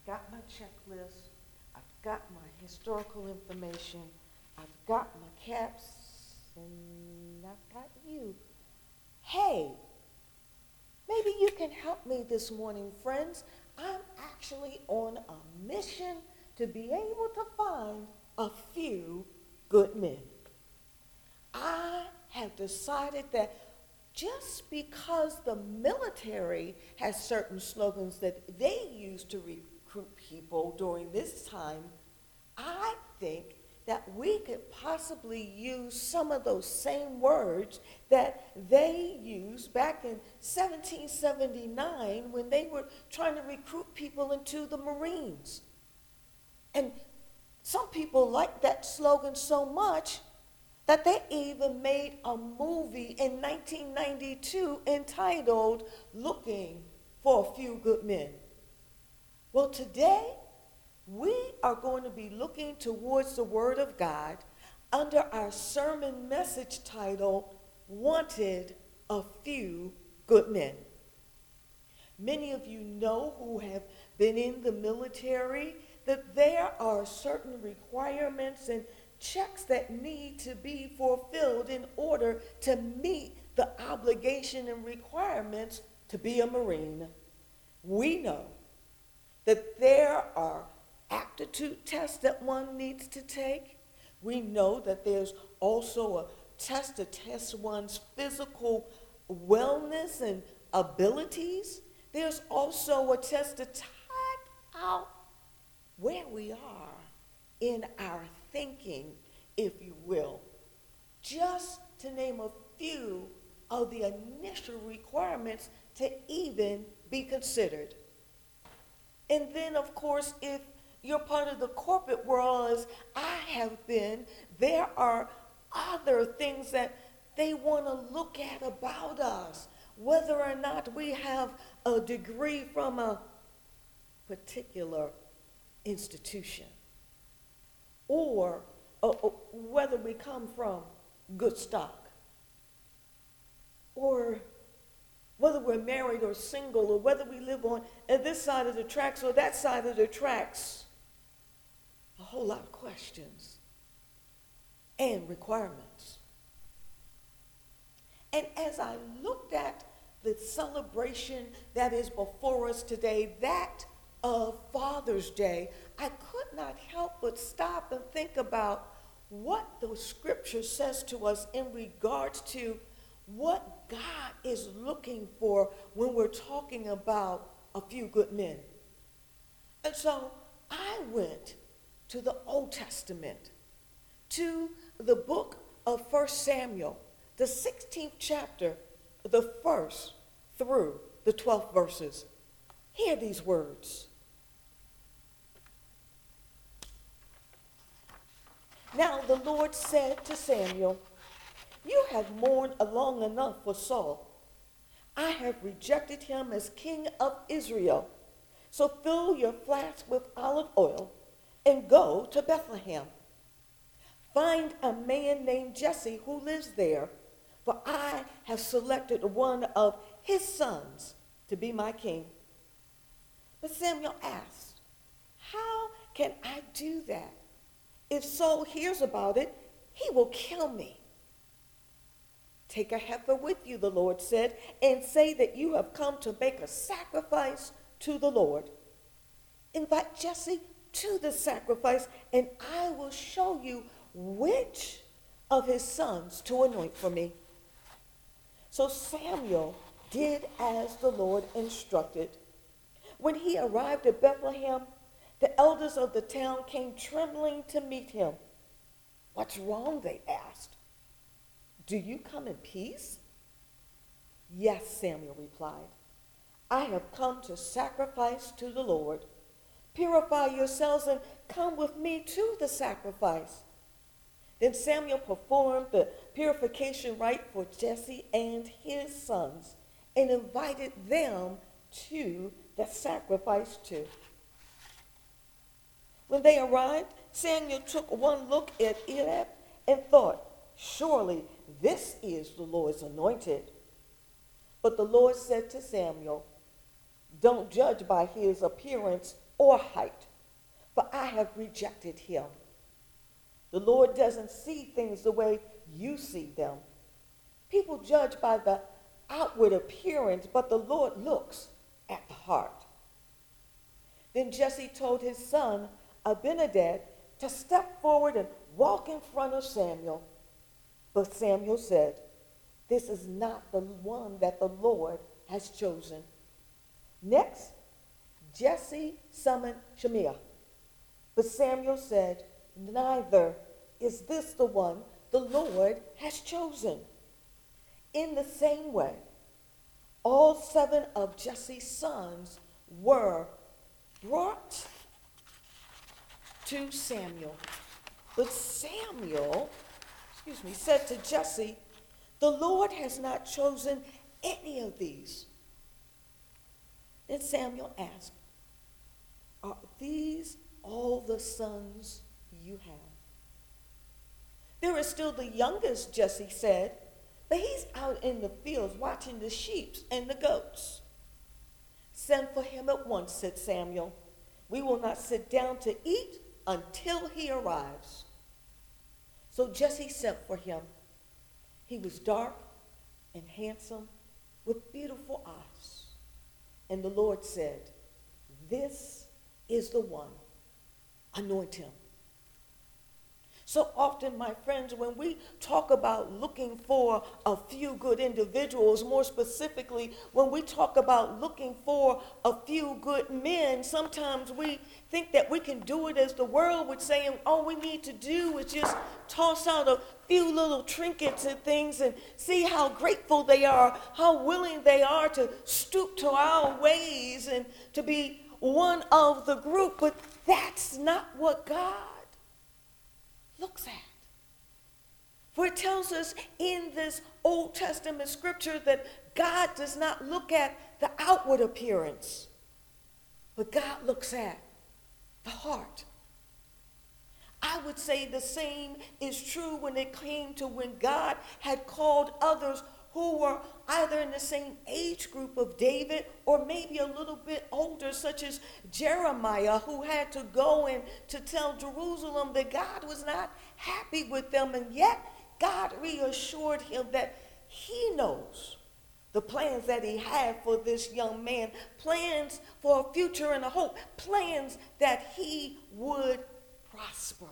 got my checklist, I've got my historical information, I've got my caps, and I've got you. Hey, maybe you can help me this morning, friends. I'm actually on a mission to be able to find a few good men. I have decided that just because the military has certain slogans that they use to recruit people during this time, I think that we could possibly use some of those same words that they used back in 1779 when they were trying to recruit people into the Marines. And some people liked that slogan so much that they even made a movie in 1992 entitled Looking for a Few Good Men. Well, today we are going to be looking towards the Word of God under our sermon message title, Wanted a Few Good Men. Many of you know who have been in the military that there are certain requirements and checks that need to be fulfilled in order to meet the obligation and requirements to be a Marine. We know that there are aptitude tests that one needs to take. We know that there's also a test to test one's physical wellness and abilities. There's also a test to type out where we are in our thinking, if you will, just to name a few of the initial requirements to even be considered. And then, of course, if you're part of the corporate world, as I have been, there are other things that they want to look at about us, whether or not we have a degree from a particular institution, or whether we come from good stock, or whether we're married or single, or whether we live on this side of the tracks or that side of the tracks. A whole lot of questions and requirements. And as I looked at the celebration that is before us today, that of Father's Day, I could not help but stop and think about what the scripture says to us in regards to what God is looking for when we're talking about a few good men. And so I went to the Old Testament, to the book of 1 Samuel, the 16th chapter, the 1st through the 12th verses. Hear these words. Now the Lord said to Samuel, "You have mourned long enough for Saul. I have rejected him as king of Israel. So fill your flask with olive oil and go to Bethlehem. Find a man named Jesse who lives there, for I have selected one of his sons to be my king." But Samuel asked, "How can I do that? If Saul hears about it, he will kill me." "Take a heifer with you," the Lord said, "and say that you have come to make a sacrifice to the Lord. Invite Jesse to the sacrifice, and I will show you which of his sons to anoint for me." So Samuel did as the Lord instructed. When he arrived at Bethlehem, the elders of the town came trembling to meet him. "What's wrong?" they asked. "Do you come in peace?" "Yes," Samuel replied. "I have come to sacrifice to the Lord. Purify yourselves and come with me to the sacrifice." Then Samuel performed the purification rite for Jesse and his sons and invited them to the sacrifice too. When they arrived, Samuel took one look at Eliab and thought, "Surely this is the Lord's anointed." But the Lord said to Samuel, "Don't judge by his appearance or height, for I have rejected him. The Lord doesn't see things the way you see them. People judge by the outward appearance, but the Lord looks at the heart. Then Jesse told his son Abinadab to step forward and walk in front of Samuel. But Samuel said, "This is not the one that the Lord has chosen." Next, Jesse summoned Shemiah. But Samuel said, "Neither is this the one the Lord has chosen." In the same way, all 7 of Jesse's sons were brought to Samuel. But Samuel, said to Jesse, "The Lord has not chosen any of these." Then Samuel asked, "Are these all the sons you have?" "There is still the youngest," Jesse said, "but he's out in the fields watching the sheep and the goats." "Send for him at once," said Samuel. "We will not sit down to eat until he arrives." So Jesse sent for him. He was dark and handsome with beautiful eyes. And the Lord said, "This is the one. Anoint him." So often, my friends, when we talk about looking for a few good individuals, more specifically, when we talk about looking for a few good men, sometimes we think that we can do it as the world would say, and all we need to do is just toss out a few little trinkets and things and see how grateful they are, how willing they are to stoop to our ways and to be one of the group. But that's not what God looks at. For it tells us in this Old Testament scripture that God does not look at the outward appearance, but God looks at the heart. I would say the same is true when it came to when God had called others who were either in the same age group of David or maybe a little bit older, such as Jeremiah, who had to go in to tell Jerusalem that God was not happy with them, and yet God reassured him that he knows the plans that he had for this young man, plans for a future and a hope, plans that he would prosper.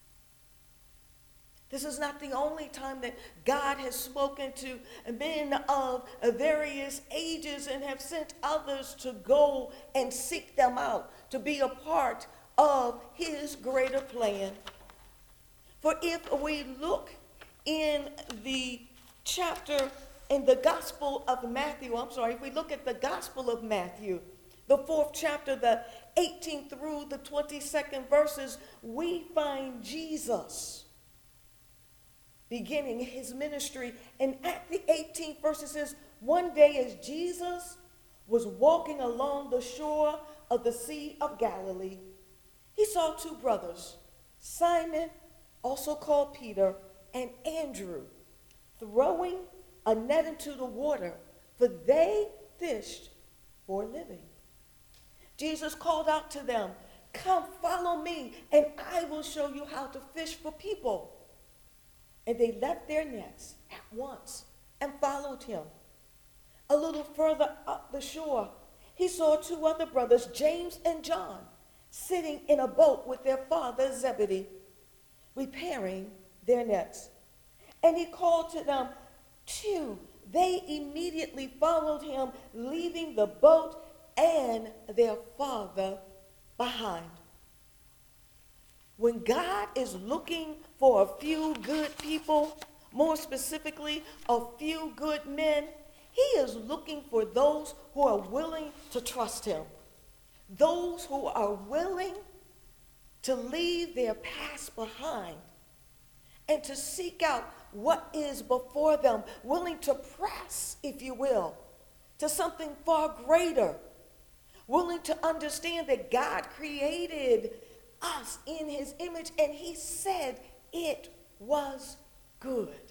This is not the only time that God has spoken to men of various ages and have sent others to go and seek them out, to be a part of his greater plan. For if we look in the chapter in the Gospel of Matthew, if we look at the Gospel of Matthew, the 4th chapter, the 18th through the 22nd verses, we find Jesus beginning his ministry. And at the 18th verse it says, "One day as Jesus was walking along the shore of the Sea of Galilee, he saw 2 brothers, Simon, also called Peter, and Andrew, throwing a net into the water, for they fished for a living. Jesus called out to them, 'Come, follow me, and I will show you how to fish for people.' And they left their nets at once and followed him. A little further up the shore, he saw 2 other brothers, James and John, sitting in a boat with their father Zebedee, repairing their nets. And he called to them too. They immediately followed him, leaving the boat and their father behind." When God is looking for a few good people, more specifically, a few good men, he is looking for those who are willing to trust him, those who are willing to leave their past behind and to seek out what is before them, willing to press, if you will, to something far greater, willing to understand that God created us in his image, and he said it was good.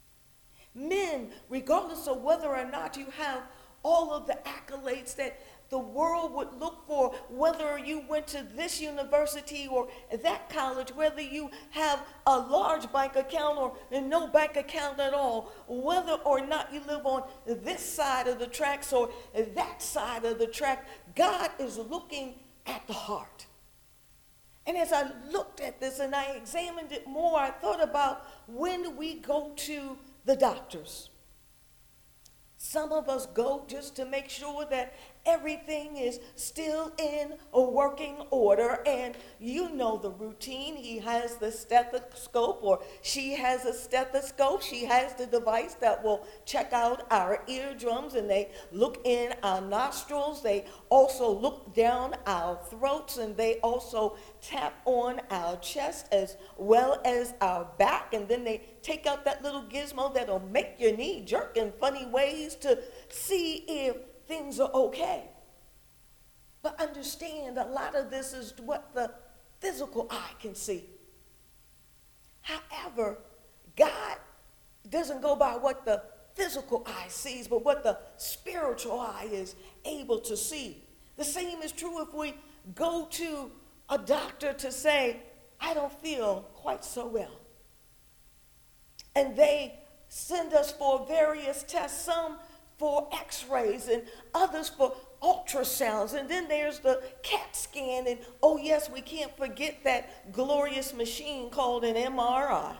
Men, regardless of whether or not you have all of the accolades that the world would look for, whether you went to this university or that college, whether you have a large bank account or no bank account at all, whether or not you live on this side of the tracks or that side of the track, God is looking at the heart. And as I looked at this and I examined it more, I thought about when we go to the doctors. Some of us go just to make sure that everything is still in a working order, and you know the routine. He has the stethoscope, or she has a stethoscope. She has the device that will check out our eardrums, and they look in our nostrils. They also look down our throats, and they also tap on our chest as well as our back, and then they take out that little gizmo that'll make your knee jerk in funny ways to see if things are okay. But understand, a lot of this is what the physical eye can see. However, God doesn't go by what the physical eye sees, but what the spiritual eye is able to see. The same is true if we go to a doctor to say, I don't feel quite so well. And they send us for various tests, some for x-rays and others for ultrasounds. And then there's the CAT scan. And oh yes, we can't forget that glorious machine called an MRI.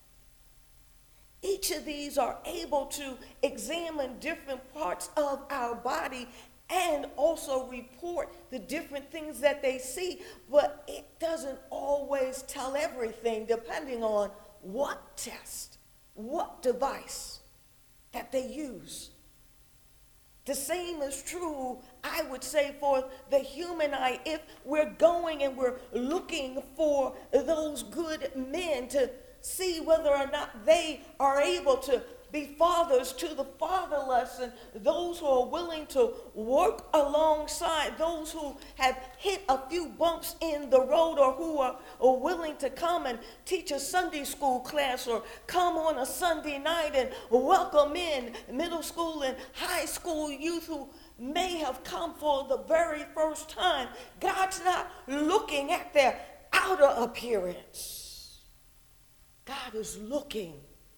Each of these are able to examine different parts of our body and also report the different things that they see, but it doesn't always tell everything depending on what test, what device that they use. The same is true, I would say, for the human eye. If we're going and we're looking for those good men to see whether or not they are able to be fathers to the fatherless, and those who are willing to work alongside those who have hit a few bumps in the road, or who are willing to come and teach a Sunday school class, or come on a Sunday night and welcome in middle school and high school youth who may have come for the very first time. God's not looking at their outer appearance. God is looking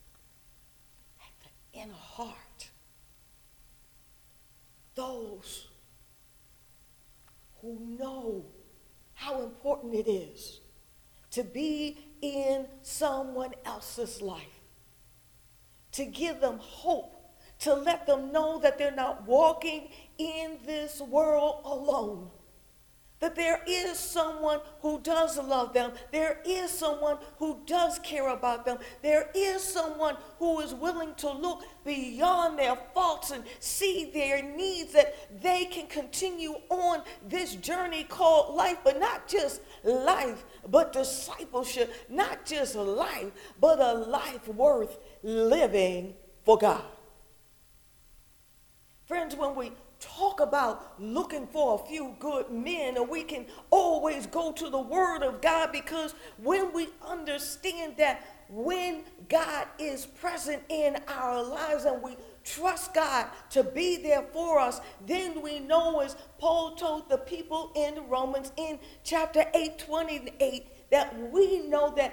in heart. Those who know how important it is to be in someone else's life, to give them hope, to let them know that they're not walking in this world alone, that there is someone who does love them. There is someone who does care about them. There is someone who is willing to look beyond their faults and see their needs, that they can continue on this journey called life, but not just life, but discipleship. Not just life, but a life worth living for God. Friends, when we talk about looking for a few good men, and we can always go to the Word of God, because when we understand that when God is present in our lives and we trust God to be there for us, then we know, as Paul told the people in Romans in chapter 8:28, that we know that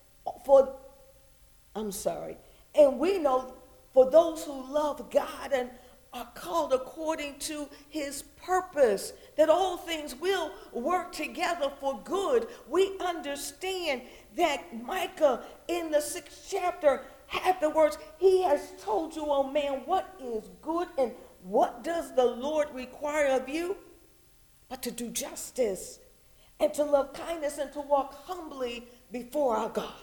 and we know for those who love God and are called according to his purpose, that all things will work together for good. We understand that Micah in the 6th chapter had the words, he has told you, oh man, what is good and what does the Lord require of you? But to do justice and to love kindness and to walk humbly before our God.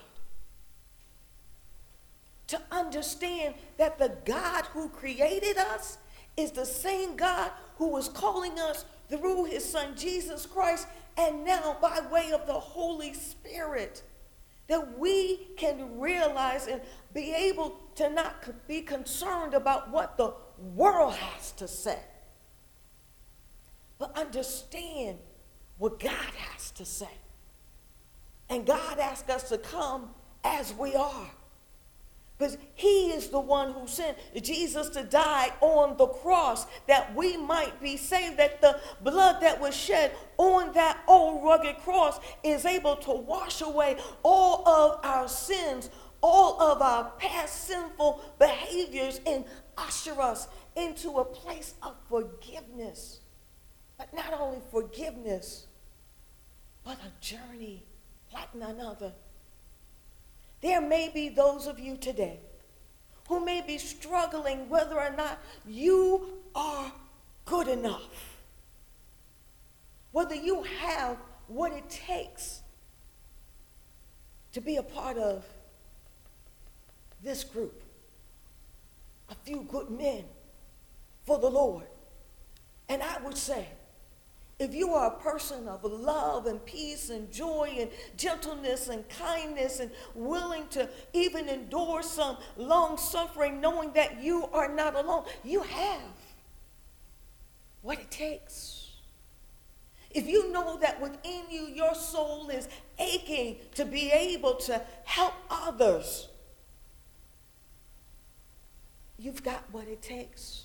To understand that the God who created us is the same God who is calling us through his son Jesus Christ, and now by way of the Holy Spirit, that we can realize and be able to not be concerned about what the world has to say, but understand what God has to say. And God asks us to come as we are. Because he is the one who sent Jesus to die on the cross that we might be saved, that the blood that was shed on that old rugged cross is able to wash away all of our sins, all of our past sinful behaviors, and usher us into a place of forgiveness. But not only forgiveness, but a journey like none other. There may be those of you today who may be struggling whether or not you are good enough, whether you have what it takes to be a part of this group, a few good men for the Lord. And I would say, if you are a person of love and peace and joy and gentleness and kindness and willing to even endure some long suffering, knowing that you are not alone, you have what it takes. If you know that within you, your soul is aching to be able to help others, you've got what it takes.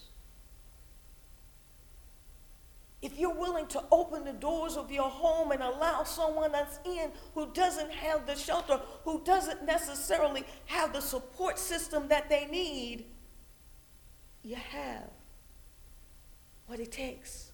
If you're willing to open the doors of your home and allow someone else in who doesn't have the shelter, who doesn't necessarily have the support system that they need, you have what it takes.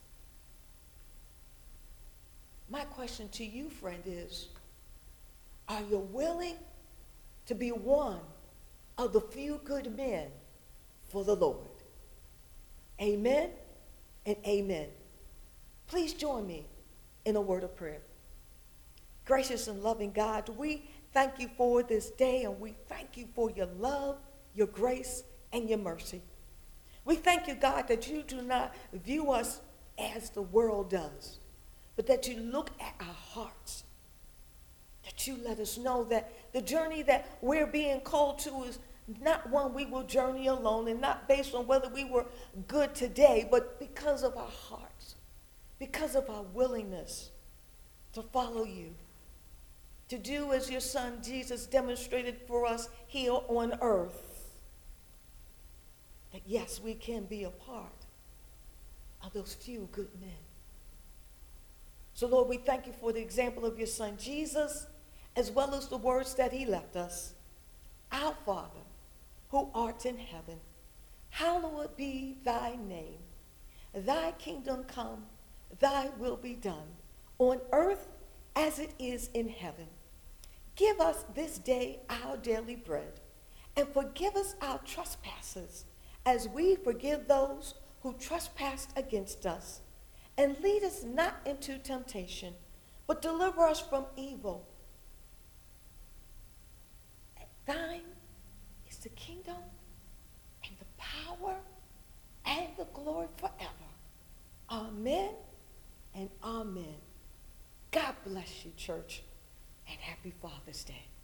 My question to you, friend, is, are you willing to be one of the few good men for the Lord? Amen and amen. Please join me in a word of prayer. Gracious and loving God, we thank you for this day, and we thank you for your love, your grace, and your mercy. We thank you, God, that you do not view us as the world does, but that you look at our hearts, that you let us know that the journey that we're being called to is not one we will journey alone, and not based on whether we were good today, but because of our hearts, because of our willingness to follow you, to do as your son Jesus demonstrated for us here on earth, that yes, we can be a part of those few good men. So Lord, we thank you for the example of your son Jesus, as well as the words that he left us. Our Father, who art in heaven, hallowed be thy name. Thy kingdom come, thy will be done, on earth as it is in heaven. Give us this day our daily bread, and forgive us our trespasses, as we forgive those who trespass against us. And lead us not into temptation, but deliver us from evil. Thine is the kingdom and the power and the glory forever. Amen and amen. God bless you, church, and happy Father's Day.